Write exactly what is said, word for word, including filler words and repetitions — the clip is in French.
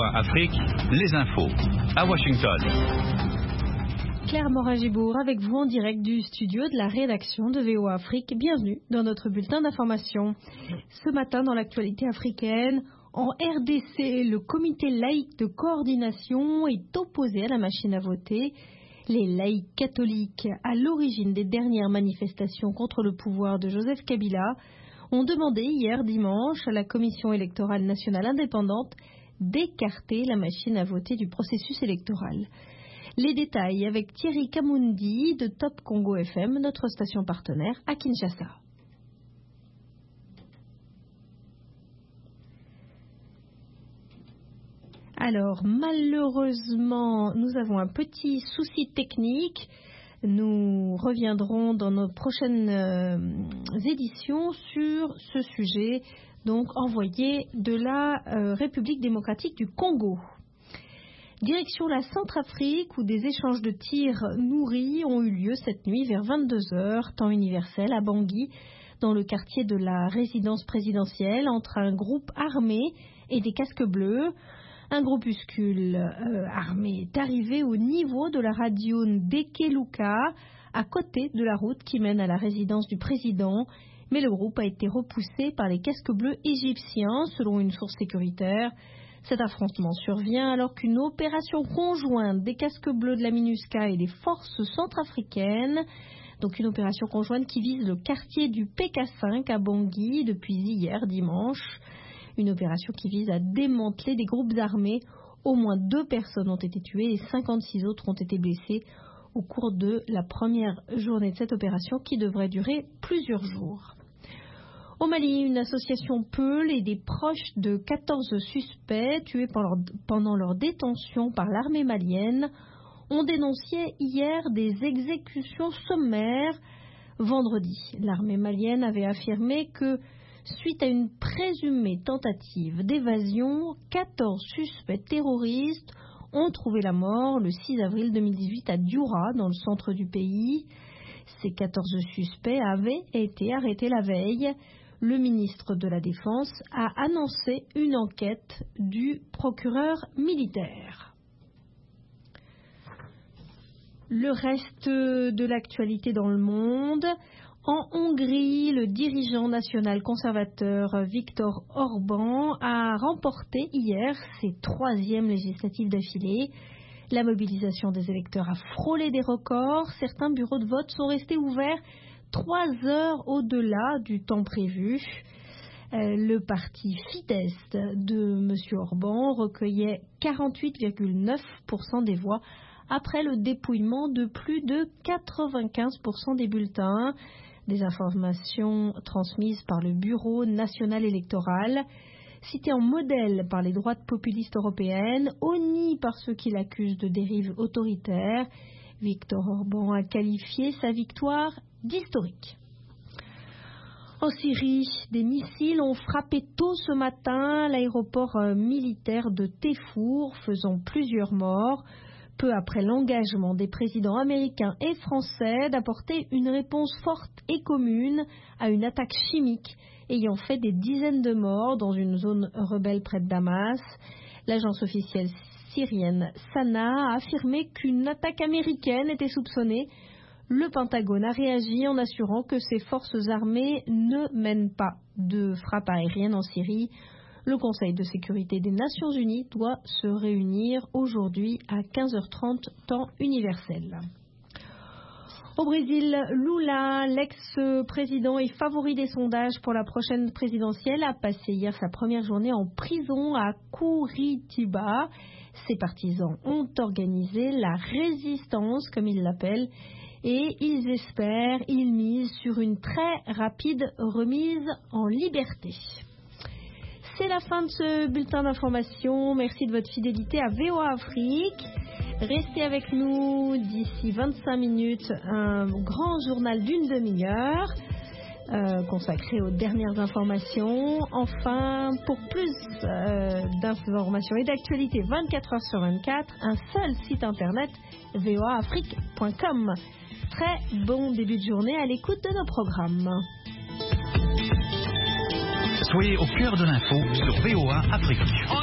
O A Afrique, les infos. À Washington. Claire Morin-Gibour avec vous en direct du studio de la rédaction de V O A Afrique. Bienvenue dans notre bulletin d'information. Ce matin, dans l'actualité africaine, en R D C, le comité laïque de coordination est opposé à la machine à voter. Les laïcs catholiques, à l'origine des dernières manifestations contre le pouvoir de Joseph Kabila, ont demandé hier dimanche à la Commission électorale nationale indépendante d'écarter la machine à voter du processus électoral. Les détails avec Thierry Kamundi de Top Congo F M, notre station partenaire à Kinshasa. Alors, malheureusement, nous avons un petit souci technique. Nous reviendrons dans nos prochaines euh, éditions sur ce sujet, donc envoyé de la euh, République démocratique du Congo. Direction la Centrafrique, où des échanges de tirs nourris ont eu lieu cette nuit vers vingt-deux heures, temps universel, à Bangui, dans le quartier de la résidence présidentielle, entre un groupe armé et des casques bleus. Un groupuscule euh, armé est arrivé au niveau de la radio Ndekeluka, à côté de la route qui mène à la résidence du président, mais le groupe a été repoussé par les casques bleus égyptiens, selon une source sécuritaire. Cet affrontement survient alors qu'une opération conjointe des casques bleus de la MINUSCA et des forces centrafricaines, donc une opération conjointe qui vise le quartier du P K cinq à Bangui depuis hier dimanche. Une opération qui vise à démanteler des groupes armés. Au moins deux personnes ont été tuées et cinquante-six autres ont été blessées au cours de la première journée de cette opération qui devrait durer plusieurs jours. Au Mali, une association Peul et des proches de quatorze suspects tués pendant leur détention par l'armée malienne ont dénoncé hier des exécutions sommaires. Vendredi, l'armée malienne avait affirmé que suite à une présumée tentative d'évasion, quatorze suspects terroristes ont trouvé la mort le six avril deux mille dix-huit à Dioura, dans le centre du pays. Ces quatorze suspects avaient été arrêtés la veille. Le ministre de la Défense a annoncé une enquête du procureur militaire. Le reste de l'actualité dans le monde. En Hongrie, le dirigeant national conservateur Viktor Orban a remporté hier ses troisièmes législatives d'affilée. La mobilisation des électeurs a frôlé des records. Certains bureaux de vote sont restés ouverts trois heures au-delà du temps prévu. Euh, le parti Fidesz de M. Orban recueillait quarante-huit virgule neuf pour cent des voix après le dépouillement de plus de quatre-vingt-quinze pour cent des bulletins. Des informations transmises par le Bureau national électoral. Cité en modèle par les droites populistes européennes, honni par ceux qui l'accusent de dérive autoritaire, Viktor Orban a qualifié sa victoire d'historique. En Syrie, des missiles ont frappé tôt ce matin l'aéroport militaire de Téfour, faisant plusieurs morts. Peu après l'engagement des présidents américains et français d'apporter une réponse forte et commune à une attaque chimique ayant fait des dizaines de morts dans une zone rebelle près de Damas. L'agence officielle syrienne Sana a affirmé qu'une attaque américaine était soupçonnée. Le Pentagone a réagi en assurant que ses forces armées ne mènent pas de frappe aérienne en Syrie. Le Conseil de sécurité des Nations Unies doit se réunir aujourd'hui à quinze heures trente, temps universel. Au Brésil, Lula, l'ex-président et favori des sondages pour la prochaine présidentielle, a passé hier sa première journée en prison à Curitiba. Ses partisans ont organisé la résistance, comme ils l'appellent, et ils espèrent, ils misent sur une très rapide remise en liberté. C'est la fin de ce bulletin d'information. Merci de votre fidélité à V O A Afrique. Restez avec nous d'ici vingt-cinq minutes, un grand journal d'une demi-heure euh, consacré aux dernières informations. Enfin, pour plus euh, d'informations et d'actualités vingt-quatre heures sur vingt-quatre, un seul site internet, v o a afrique point com. Très bon début de journée à l'écoute de nos programmes. Soyez au cœur de l'info sur V O A Afrique.